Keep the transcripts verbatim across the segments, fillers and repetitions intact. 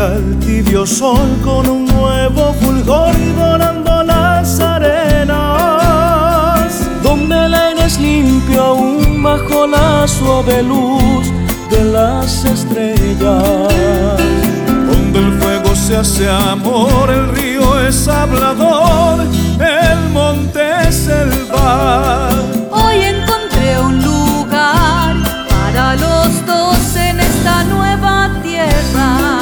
el tibio sol con un nuevo fulgor dorando las arenas, donde el aire es limpio aún bajo la suave luz de las estrellas, donde el fuego se hace amor, el río es hablador, el monte es el bar. Hoy encontré un lugar para los dos en esta nueva tierra.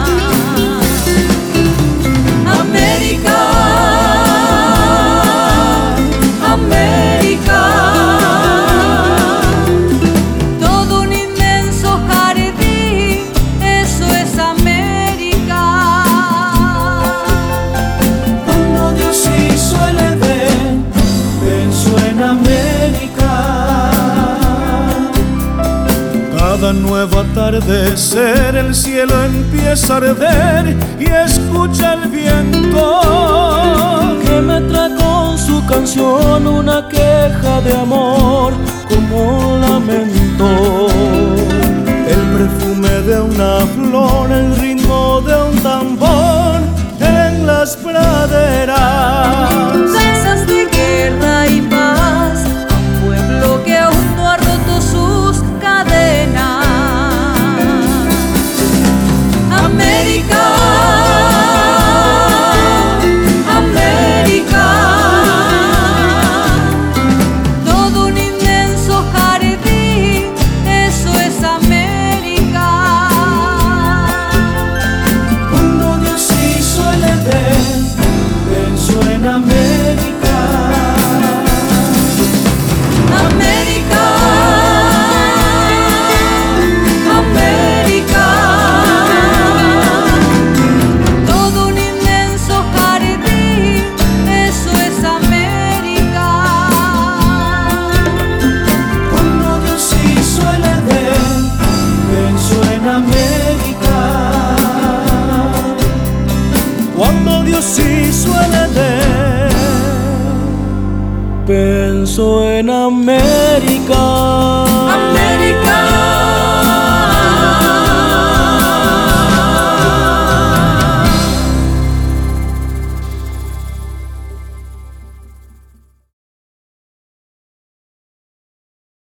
América, América, todo un inmenso jardín, eso es América. cuando Dios hizo el Edén, pensó en América. Cada nuevo atardecer el cielo empieza a arder y escucha el viento que me trae con su canción una queja de amor como lamento. el perfume de una flor, el ritmo de un tambor en las praderas. Danzas de guerra y paz a un pueblo que aún no ha roto sus cadenas. América, América, todo un inmenso jardín, eso es América. Cuando Dios hizo el Edén, pensó en América. América, América, todo un inmenso jardín, eso es América. Cuando Dios hizo el Edén, pensó en América. Cuando Dios hizo el Edén, Pensó en América. América.